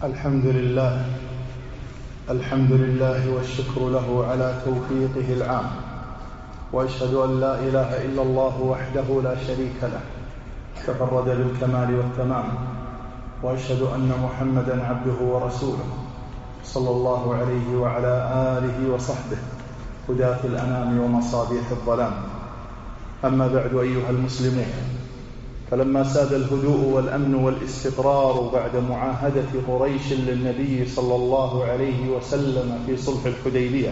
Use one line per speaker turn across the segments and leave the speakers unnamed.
الحمد لله والشكر له على توفيقه العام، وأشهد أن لا إله إلا الله وحده لا شريك له تفرد بالكمال والتمام، وأشهد أن محمدا عبده ورسوله صلى الله عليه وعلى آله وصحبه هداة الأنام ومصابيح الظلام. أما بعد أيها المسلمون، فلما ساد الهدوء والأمن والاستقرار بعد معاهدة قريش للنبي صلى الله عليه وسلم في صلح الحديبية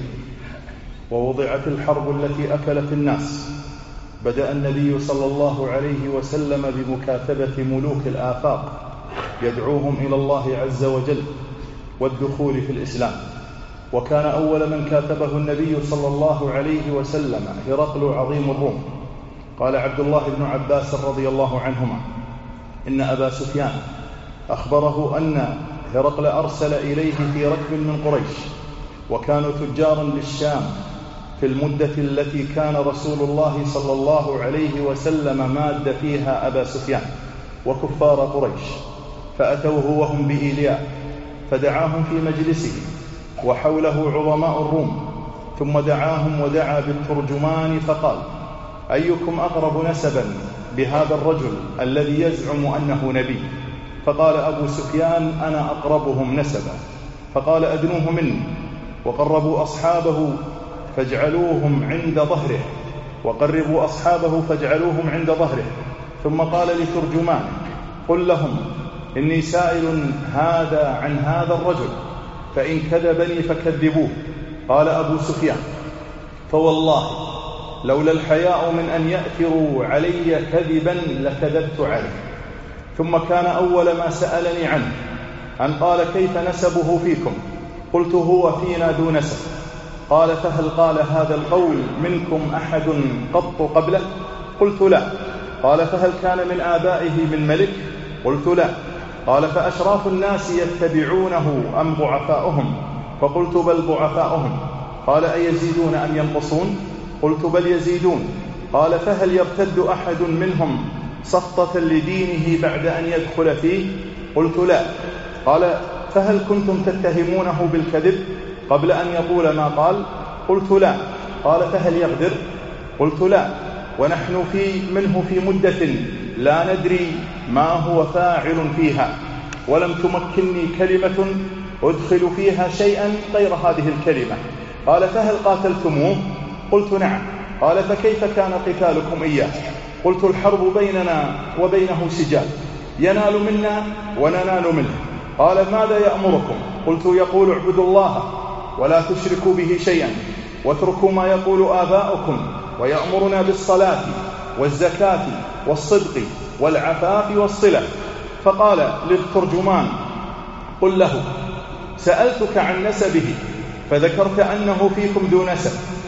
ووضعت الحرب التي أكلت الناس، بدأ النبي صلى الله عليه وسلم بمكاتبة ملوك الآفاق يدعوهم إلى الله عز وجل والدخول في الإسلام. وكان أول من كاتبه النبي صلى الله عليه وسلم هرقل عظيم الروم. قال عبد الله بن عباس رضي الله عنهما إن أبا سفيان أخبره أن هرقل أرسل إليه في ركب من قريش، وكانوا تجارا بالشام في المدة التي كان رسول الله صلى الله عليه وسلم ماد فيها أبا سفيان وكفار قريش، فأتوه وهم بإيلياء فدعاهم في مجلسه وحوله عظماء الروم، ثم دعاهم ودعا بالترجمان فقال: أيكم أقرب نسبا بهذا الرجل الذي يزعم أنه نبي؟ فقال أبو سفيان: أنا أقربهم نسبا. فقال: أدنوه مني. وقربوا أصحابه فاجعلوهم عند ظهره، وقربوا أصحابه فاجعلوهم عند ظهره، ثم قال لترجمانه: قل لهم إني سائل هذا عن هذا الرجل، فإن كذبني فكذبوه. قال أبو سفيان: فوالله لولا الحياء من أن يأثروا علي كذبا لكذبت عليه. ثم كان أول ما سألني عنه أن قال: كيف نسبه فيكم؟ قلت: هو فينا ذو نسب. قال: فهل قال هذا القول منكم أحد قط قبله؟ قلت: لا. قال: فهل كان من آبائه من ملك؟ قلت: لا. قال: فأشراف الناس يتبعونه أم ضعفاؤهم؟ فقلت: بل ضعفاؤهم. قال: أيزيدون أم ينقصون؟ قلت: بل يزيدون. قال: فهل يرتد أحد منهم سخطة لدينه بعد أن يدخل فيه؟ قلت: لا. قال: فهل كنتم تتهمونه بالكذب قبل أن يقول ما قال؟ قلت: لا. قال: فهل يغدر؟ قلت: لا. ونحن منه في مدة لا ندري ما هو فاعل فيها، ولم تمكنني كلمة أدخل فيها شيئا غير هذه الكلمة. قال: فهل قاتلتموه؟ قلت: نعم. قال: فكيف كان قتالكم إياه؟ قلت: الحرب بيننا وبينه سجال، ينال منا وننال منه. قال: ماذا يأمركم؟ قلت: يقول: اعبدوا الله ولا تشركوا به شيئا، واتركوا ما يقول آباؤكم، ويأمرنا بالصلاة والزكاة والصدق والعفاف والصلة. فقال للترجمان: قل له سألتك عن نسبه فذكرت أنه فيكم ذو نسب،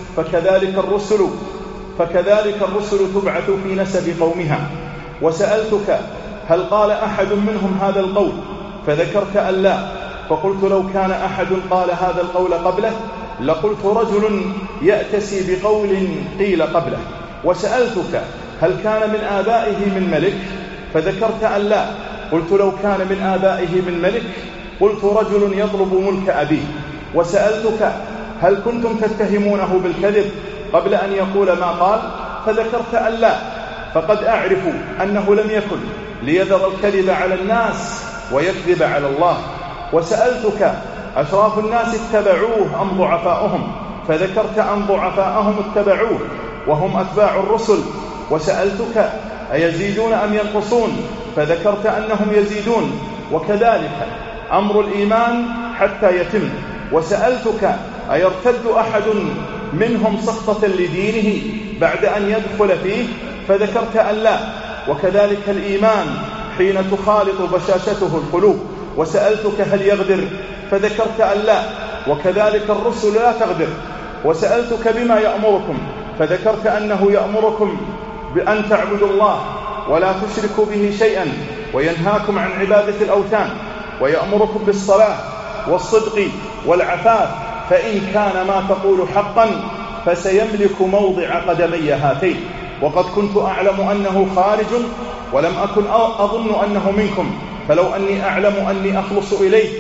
فكذلك الرسل تبعث في نسب قومها. وسألتك هل قال أحد منهم هذا القول؟ فذكرت أن لا. فقلت: لو كان أحد قال هذا القول قبله لقلت رجل يأتسي بقول قيل قبله. وسألتك هل كان من آبائه من ملك؟ فذكرت أن لا. قلت: لو كان من آبائه من ملك قلت رجل يطلب ملك أبيه. وسألتك هل كنتم تتهمونه بالكذب قبل أن يقول ما قال؟ فذكرت أن لا. فقد أعرف أنه لم يكن ليذر الكذب على الناس ويكذب على الله. وسألتك أشراف الناس اتبعوه أم ضعفاؤهم؟ فذكرت أن ضعفاءهم اتبعوه وهم أتباع الرسل. وسألتك أيزيدون أم ينقصون؟ فذكرت أنهم يزيدون، وكذلك أمر الإيمان حتى يتم. وسألتك أيرتد أحد منهم سخطة لدينه بعد أن يدخل فيه؟ فذكرت أن لا. وكذلك الإيمان حين تخالط بشاشته القلوب. وسألتك هل يغدر؟ فذكرت أن لا. وكذلك الرسل لا تغدر. وسألتك بما يأمركم؟ فذكرت أنه يأمركم بأن تعبدوا الله ولا تشركوا به شيئا، وينهاكم عن عبادة الأوثان، ويأمركم بالصلاة والصدق والعفاف، فإن كان ما تقول حقا فسيملك موضع قدمي هاتين. وقد كنت أعلم أنه خارج ولم أكن أظن أنه منكم، فلو أني أعلم أني أخلص إليه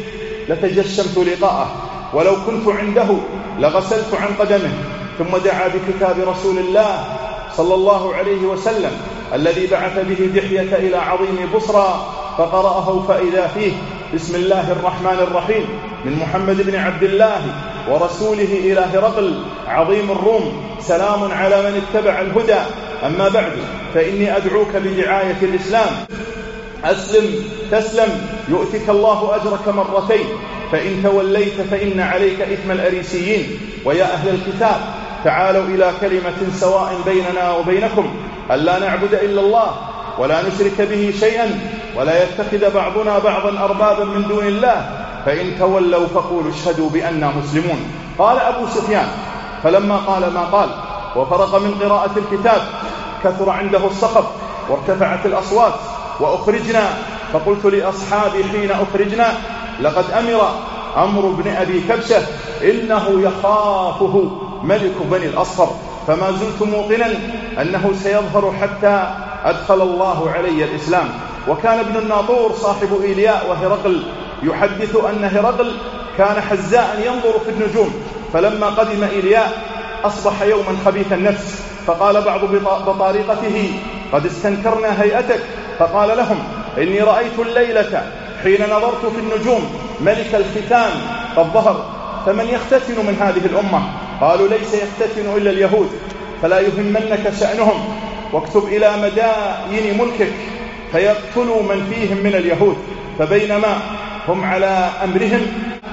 لتجشمت لقاءه، ولو كنت عنده لغسلت عن قدمه. ثم دعا بكتاب رسول الله صلى الله عليه وسلم الذي بعث به دحية إلى عظيم بصرى، فقرأه فإذا فيه: بسم الله الرحمن الرحيم، من محمد بن عبد الله ورسوله إلى هرقل عظيم الروم، سلام على من اتبع الهدى، أما بعد، فإني أدعوك بدعاية الإسلام، أسلم تسلم يؤتك الله أجرك مرتين، فإن توليت فإن عليك إثم الأريسيين. ويا أهل الكتاب، تعالوا إلى كلمة سواء بيننا وبينكم ألا نعبد إلا الله ولا نشرك به شيئا ولا يتخذ بعضنا بعضا أربابا من دون الله، فإن تولوا فقولوا اشهدوا بأننا مسلمون. قال أبو سفيان فلما قال ما قال وفرق من قراءة الكتاب كثر عنده الصخب وارتفعت الأصوات وأخرجنا، فقلت لأصحابي حين أخرجنا: لقد أمر عمرو بن أبي كبشة إنه يخافه ملك بني الأصفر، فما زلت موقنا أنه سيظهر حتى أدخل الله علي الإسلام. وكان ابن الناطور صاحب إيلياء وهرقل يحدث أن هرقل كان حزاء ينظر في النجوم، فلما قدم إيلياء أصبح يوما خبيث النفس، فقال بعض بطارقته: قد استنكرنا هيئتك، فقال لهم: إني رأيت الليلة حين نظرت في النجوم ملك الختان قد ظهر، فمن يختتن من هذه الأمة؟ قالوا: ليس يختتن إلا اليهود، فلا يهمنك شأنهم، واكتب إلى مدائن ملكك فيقتلوا من فيهم من اليهود. فبينما هم على أمرهم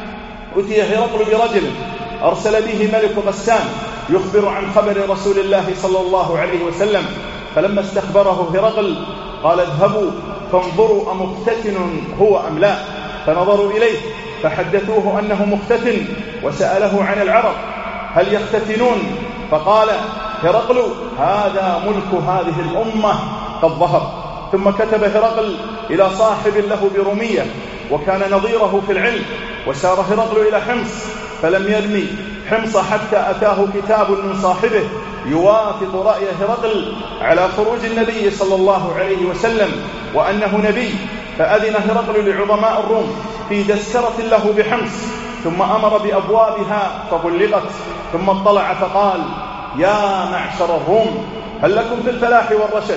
أتي هرقل برجل أرسل به ملك غسان يخبر عن خبر رسول الله صلى الله عليه وسلم، فلما استخبره هرقل قال: اذهبوا فانظروا أمختتن هو أم لا، فنظروا إليه فحدثوه أنه مختتن، وسأله عن العرب هل يختتنون؟ فقال هرقل: هذا ملك هذه الأمة قد ظهر. ثم كتب هرقل إلى صاحب له برومية وكان نظيره في العلم، وسار هرقل إلى حمص فلم يرمي حمص حتى أتاه كتاب من صاحبه يوافق رأي هرقل على خروج النبي صلى الله عليه وسلم وأنه نبي، فأذن هرقل لعظماء الروم في تذكرة له بحمص، ثم أمر بأبوابها فغلقت، ثم اطلع فقال: يا معشر الروم، هل لكم في الفلاح والرشد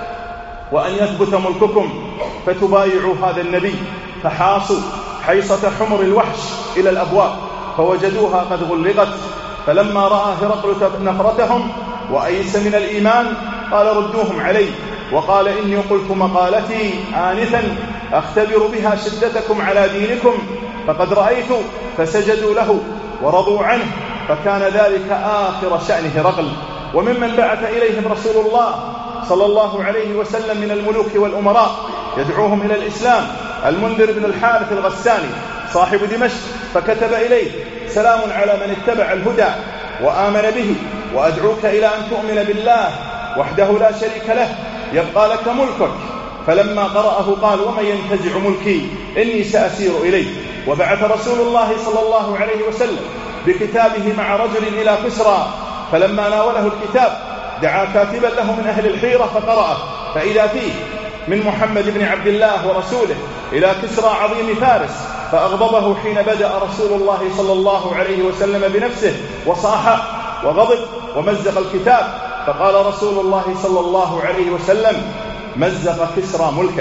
وأن يثبت ملككم فتبايعوا هذا النبي؟ فحاصوا حيصة حمر الوحش إلى الأبواب فوجدوها قد غلقت. فلما رأى هرقل نفرتهم وأيس من الإيمان قال: ردوهم علي. وقال: إني قلت مقالتي آنفا أختبر بها شدتكم على دينكم، فقد رأيت، فسجدوا له ورضوا عنه، فكان ذلك آخر شأن هرقل. وممن بعث إليهم رسول الله صلى الله عليه وسلم من الملوك والأمراء يدعوهم إلى الإسلام المنذر بن الحارث الغساني صاحب دمشق، فكتب إليه: سلام على من اتبع الهدى وآمن به، وأدعوك إلى أن تؤمن بالله وحده لا شريك له يبقى لك ملكك. فلما قرأه قال: ومن ينتزع ملكي إني سأسير إليه. وبعث رسول الله صلى الله عليه وسلم بكتابه مع رجل إلى كسرى، فلما ناوله الكتاب دعا كاتبا له من أهل الحيرة فقرأه، فإذا فيه: من محمد بن عبد الله ورسوله إلى كسرى عظيم فارس، فأغضبه حين بدأ رسول الله صلى الله عليه وسلم بنفسه وصاح وغضب ومزق الكتاب، فقال رسول الله صلى الله عليه وسلم: مزق كسرى ملكه.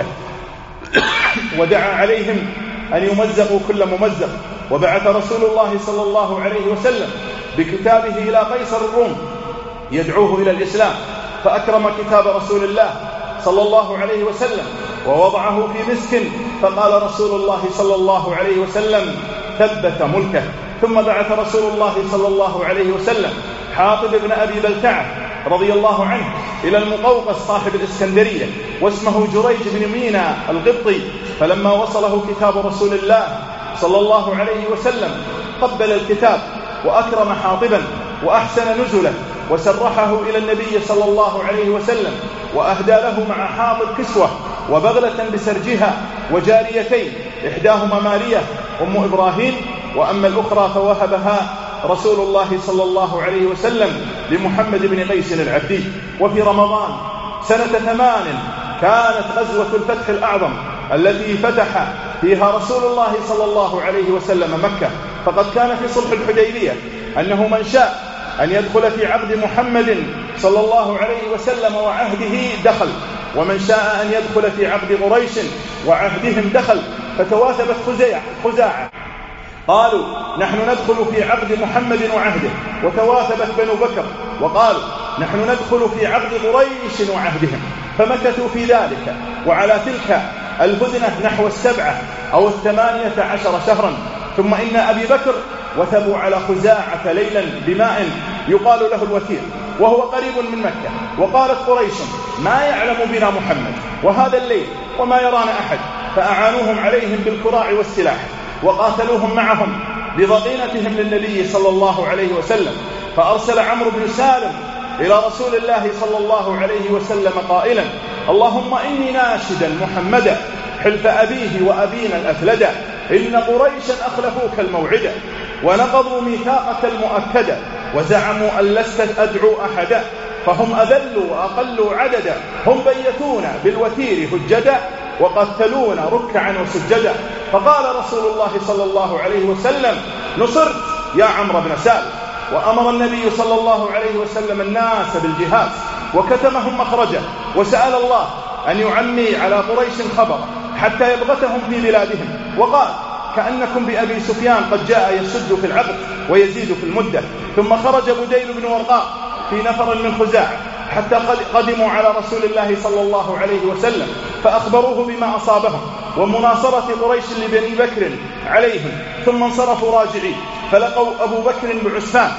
ودعا عليهم أن يمزقوا كل ممزق. وبعث رسول الله صلى الله عليه وسلم بكتابه إلى قيصر الروم يدعوه إلى الإسلام، فأكرم كتاب رسول الله صلى الله عليه وسلم ووضعه في مسك، فقال رسول الله صلى الله عليه وسلم: ثبت ملكه. ثم بعث رسول الله صلى الله عليه وسلم حاطب بن أبي بلتعة رضي الله عنه إلى المقوقس صاحب الإسكندرية واسمه جريج بن مينا القبطي، فلما وصله كتاب رسول الله صلى الله عليه وسلم قبل الكتاب وأكرم حاطبا وأحسن نزله وسرحه إلى النبي صلى الله عليه وسلم، وأهدى له مع حاطب كسوة وبغلة بسرجها وجاريتين، إحداهما مارية أم إبراهيم، وأما الأخرى فوهبها رسول الله صلى الله عليه وسلم لمحمد بن قيس العبدي. وفي رمضان سنة 8 كانت غزوة الفتح الأعظم التي فتح فيها رسول الله صلى الله عليه وسلم مكة، فقد كان في صلح الحديبية أنه من شاء أن يدخل في عقد محمد صلى الله عليه وسلم وعهده دخل، ومن شاء أن يدخل في عقد قريش وعهدهم دخل. فتواثبت خزاعة قالوا نحن ندخل في عقد محمد وعهده، وتواثبت بنو بكر وقالوا نحن ندخل في عقد قريش وعهدهم، فمكثوا في ذلك وعلى تلك الهدنة نحو 7 أو 18 شهرا. ثم إن أبي بكر وثبوا على خزاعة ليلا بماء يقال له الوتير وهو قريب من مكة، وقالت قريش ما يعلم بنا محمد وهذا الليل وما يرانا أحد، فأعانوهم عليهم بالكراع والسلاح وقاتلوهم معهم بضغينتهم للنبي صلى الله عليه وسلم. فأرسل عمرو بن سالم إلى رسول الله صلى الله عليه وسلم قائلا اللهم إني ناشدا محمدا حلف أبيه وأبينا الأفلدا، إن قريشا أخلفوك الموعدا ونقضوا ميثاقك المؤكدا، وزعموا أن لست أدعو أحدا، فهم أذلوا وأقلوا عددا، هم بيتونا بالوتير هجدا وقتلونا ركعا وسجدا. فقال رسول الله صلى الله عليه وسلم نصرت يا عمرو بن سالم. وأمر النبي صلى الله عليه وسلم الناس بالجهاد وكتمهم مخرجا، وسأل الله أن يعمي على قريش خبر حتى يبغتهم في بلادهم، وقال كأنكم بأبي سفيان قد جاء يشد في العقد ويزيد في المدة. ثم خرج بديل بن ورقاء في نفر من خزاعة حتى قدموا على رسول الله صلى الله عليه وسلم، فأخبروه بما أصابهم ومناصرة قريش لبني بكر عليهم، ثم انصرفوا راجعين، فلقوا أبو بكر بعسفان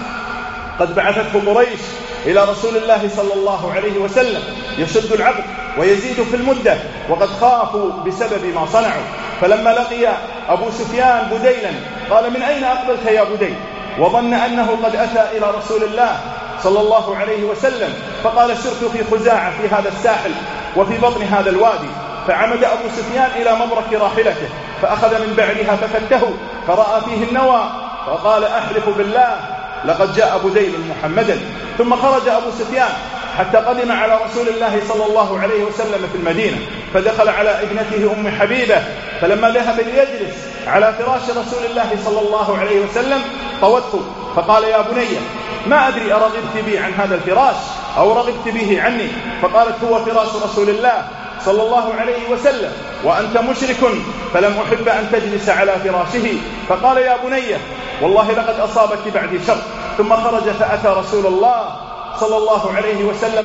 قد بعثته قريش إلى رسول الله صلى الله عليه وسلم يشد العقد ويزيد في المدة، وقد خافوا بسبب ما صنعوا. فلما لقي أبو سفيان بديلا قال من أين أقبلت يا بديل، وظن أنه قد أتى إلى رسول الله صلى الله عليه وسلم، فقال سرت في خزاعة في هذا الساحل وفي بطن هذا الوادي. فعمد أبو سفيان إلى مبرك راحلته فأخذ من بعدها ففته فرأى فيه النوى، فقال أحلف بالله لقد جاء بديل محمدا. ثم خرج أبو سفيان حتى قدم على رسول الله صلى الله عليه وسلم في المدينة، فدخل على ابنته أم حبيبة، فلما ذهب ليجلس على فراش رسول الله صلى الله عليه وسلم طوته فقال يا بني ما أدري أرغبت بي عن هذا الفراش أو رغبت به عني، فقالت هو فراش رسول الله صلى الله عليه وسلم وأنت مشرك فلم أحب أن تجلس على فراشه. فقال يا بني والله لقد أصابك بعدي شر. ثم خرج فأتى رسول الله صلى الله عليه وسلم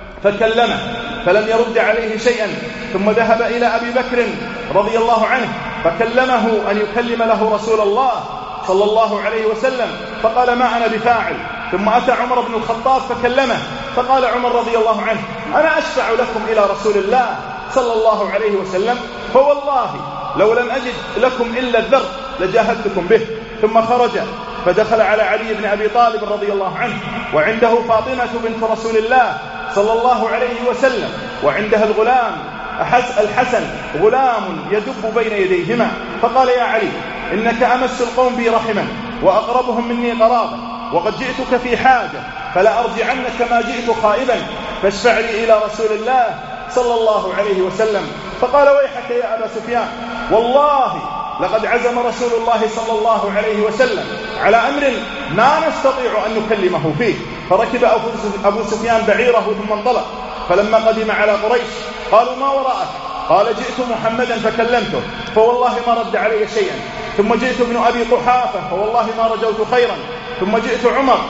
فكلمه فلم يرد عليه شيئا، ثم ذهب إلى أبي بكر رضي الله عنه فكلمه أن يكلم له رسول الله صلى الله عليه وسلم، فقال ما أنا بفاعل. ثم أتى عمر بن الخطاب فكلمه، فقال عمر رضي الله عنه أنا أشفع لكم إلى رسول الله صلى الله عليه وسلم، فوالله لو لم أجد لكم إلا الذر لجاهدتكم به. ثم خرج فدخل على علي بن أبي طالب رضي الله عنه، وعنده فاطمة بنت رسول الله صلى الله عليه وسلم، وعندها الغلام الحسن غلام يدب بين يديهما. فقال يا علي إنك أمس القوم بي رحما وأقربهم مني قرابا، وقد جئتك في حاجة فلا أرجعنك ما جئت خائبا، فاشفع لي إلى رسول الله صلى الله عليه وسلم. فقال ويحك يا أبا سفيان والله لقد عزم رسول الله صلى الله عليه وسلم على أمر ما نستطيع أن نكلمه فيه. فركب أبو سفيان بعيره ثم انطلق، فلما قدم على قريش قالوا ما وراءك؟ قال جئت محمدا فكلمته فوالله ما رد علي شيئا، ثم جئت ابن أبي قحافة فوالله ما رجوت خيرا، ثم جئت عمر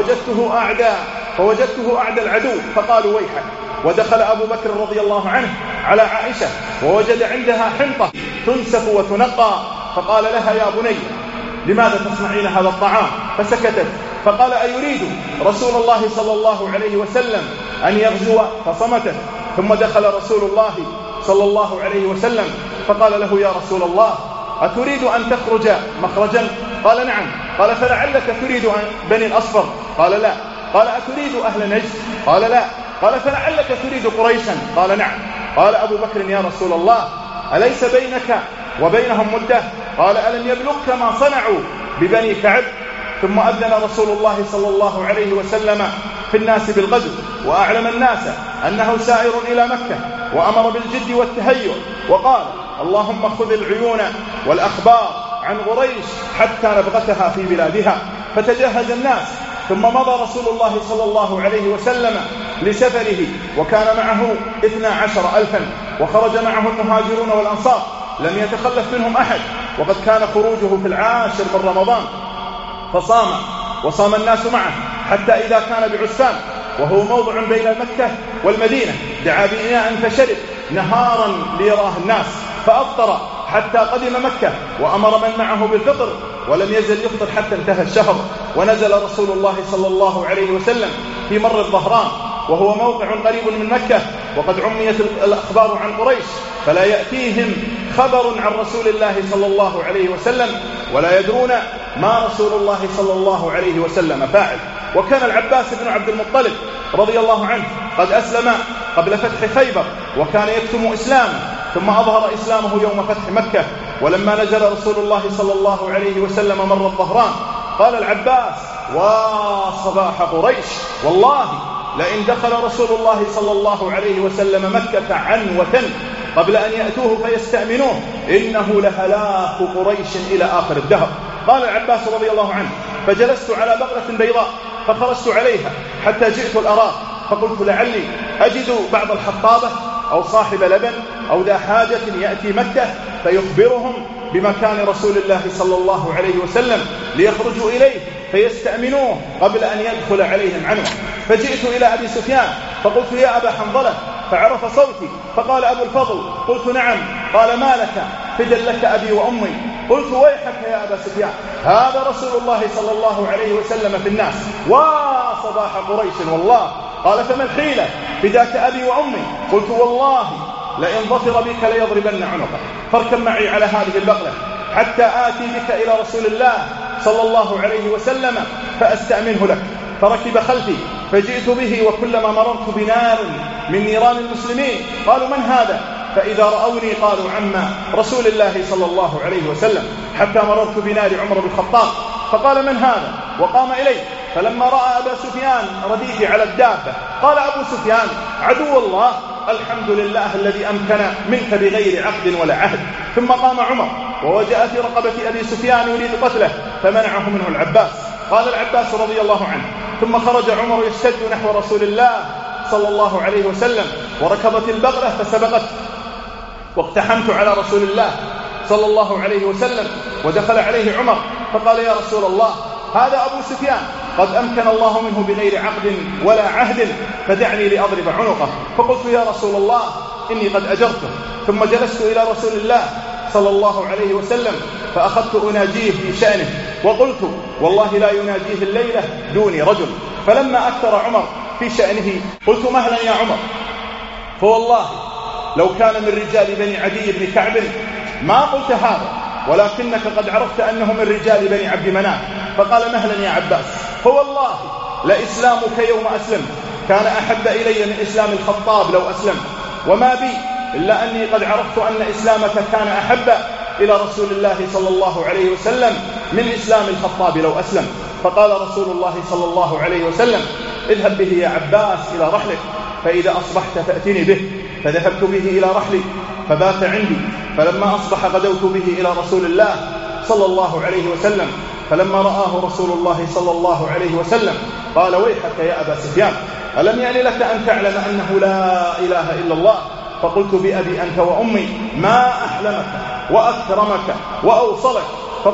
فوجدته أعدى العدو، فقالوا ويحك. ودخل أبو بكر رضي الله عنه على عائشة ووجد عندها حنطة تنسف وتنقى، فقال لها يا بني لماذا تصنعين هذا الطعام؟ فسكتت. فقال أيريد رسول الله صلى الله عليه وسلم أن يغزو؟ فصمتت. ثم دخل رسول الله صلى الله عليه وسلم فقال له يا رسول الله أتريد أن تخرج مخرجا؟ قال نعم. قال فلعلك تريد بني الأصفر؟ قال لا. قال أتريد أهل نجد؟ قال لا. قال فلعلك تريد قريشا؟ قال نعم. قال أبو بكر يا رسول الله أليس بينك وبينهم مدة؟ قال ألم يبلغك ما صنعوا ببني كعب؟ ثم أذن رسول الله صلى الله عليه وسلم في الناس بالغزو، وأعلم الناس أنه سائر إلى مكة، وأمر بالجد والتهيؤ، وقال اللهم خذ العيون والأخبار عن قريش حتى نبغتها في بلادها. فتجهز الناس، ثم مضى رسول الله صلى الله عليه وسلم لسفره، وكان معه 12,000، وخرج معه المهاجرون والأنصار، لم يتخلف منهم أحد، وقد كان خروجه في 10 من رمضان، فصام وصام الناس معه حتى إذا كان بعسفان، وهو موضع بين مكة والمدينة، دعا بإناء فشرب نهارا ليراه الناس، فأفطر حتى قدم مكة، وأمر من معه بالفطر، ولم يزل يفطر حتى انتهى الشهر. ونزل رسول الله صلى الله عليه وسلم في مر الظهران، وهو موقع قريب من مكة، وقد عميت الأخبار عن قريش، فلا يأتيهم خبر عن رسول الله صلى الله عليه وسلم، ولا يدرون ما رسول الله صلى الله عليه وسلم فاعل. وكان العباس بن عبد المطلب رضي الله عنه قد أسلم قبل فتح خيبر، وكان يكتم إسلامه، ثم أظهر إسلامه يوم فتح مكة. ولما نزل رسول الله صلى الله عليه وسلم مر الظهران، قال العباس: وصباح قريش، والله لئن دخل رسول الله صلى الله عليه وسلم مكة عنوة قبل أن يأتوه فيستأمنوه إنه لهلاك قريش إلى آخر الدهر. قال العباس رضي الله عنه: فجلست على بقرة بيضاء فخرجت عليها حتى جئت الأراك، فقلت لعلي أجد بعض الحطابة أو صاحب لبن أو ذا حاجة يأتي مكة فيخبرهم بمكان رسول الله صلى الله عليه وسلم ليخرجوا إليه فيستأمنوه قبل أن يدخل عليهم عنه. فجئت إلى أبي سفيان فقلت: يا أبا حنظلة، فعرف صوتي فقال: أبو الفضل. قلت: نعم. قال: ما لك؟ فدى لك أبي وأمي. قلت: ويحك يا أبا سفيان، هذا رسول الله صلى الله عليه وسلم في الناس، وصباح قريش والله. قال: فما الحيلة؟ فداك أبي وأمي. قلت: والله لئن ظفر بك ليضربن عنقك، فاركب معي على هذه البقلة حتى آتي بك إلى رسول الله صلى الله عليه وسلم فأستأمنه لك. فركب خلفي فجئت به، وكلما مررت بنار من نيران المسلمين قالوا: من هذا؟ فإذا رأوني قالوا: عم رسول الله صلى الله عليه وسلم، حتى مررت بنار عمر بن الخطاب فقال: من هذا؟ وقام إلي. فلما رأى أبا سفيان رديفي على الدابة قال أبو سفيان: عدو الله، الحمد لله الذي أمكن منك بغير عقد ولا عهد. ثم قام عمر ووجأ في رقبة أبي سفيان يريد قتله، فمنعه منه العباس. قال العباس رضي الله عنه: ثم خرج عمر يشتد نحو رسول الله صلى الله عليه وسلم، وركضت البقرة فسبقت، واقتحمت على رسول الله صلى الله عليه وسلم، ودخل عليه عمر فقال: يا رسول الله، هذا أبو سفيان قد أمكن الله منه بغير عقد ولا عهد، فدعني لأضرب عنقه. فقلت: يا رسول الله، إني قد أجرته. ثم جلست إلى رسول الله صلى الله عليه وسلم فأخذت أناجيه في شأنه، وقلت: والله لا يناجيه الليلة دوني رجل. فلما أكثر عمر في شأنه قلت: مهلا يا عمر، فوالله لو كان من رجال بني عدي بن كعب ما قلت هذا، ولكنك قد عرفت أنه من رجال بني عبد مناف. فقال: مهلا يا عباس، فوالله لإسلامك يوم أسلم كان أحب إلي من إسلام الخطاب لو أسلم، وما بي إلا أني قد عرفت أن إسلامك كان أحب إلى رسول الله صلى الله عليه وسلم من إسلام الخطاب لو أسلم. فقال رسول الله صلى الله عليه وسلم: اذهب به يا عباس إلى رحلك، فإذا أصبحت فأتني به. فذهبت به إلى رحلي فبات عندي، فلما أصبح غدوت به إلى رسول الله صلى الله عليه وسلم، فلما رآه رسول الله صلى الله عليه وسلم قال: ويحك يا أبا سفيان، ألم يعني لك أن تعلم أنه لا إله إلا الله؟ فقلت: بأبي أنت وأمي ما أحلمك وأكرمك وأوصلك.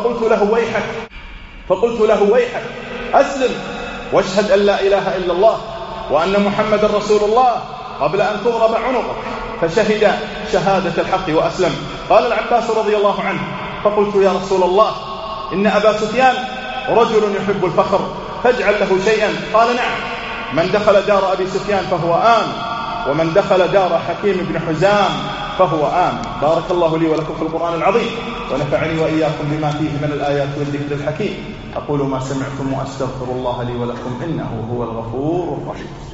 فقلت له: ويحك أسلم واشهد أن لا إله إلا الله وأن محمد رسول الله قبل أن تضرب عنقك. فشهد شهادة الحق وأسلم. قال العباس رضي الله عنه: فقلت: يا رسول الله، إن أبا سفيان رجل يحب الفخر، فاجعل له شيئا. قال: نعم، من دخل دار أبي سفيان فهو آمن، ومن دخل دار حكيم بن حزام فهو آمن. بارك الله لي ولكم في القرآن العظيم، ونفعني وإياكم بما فيه من الآيات والذكر الحكيم. أقول ما سمعتم وأستغفر الله لي ولكم إنه هو الغفور الرحيم.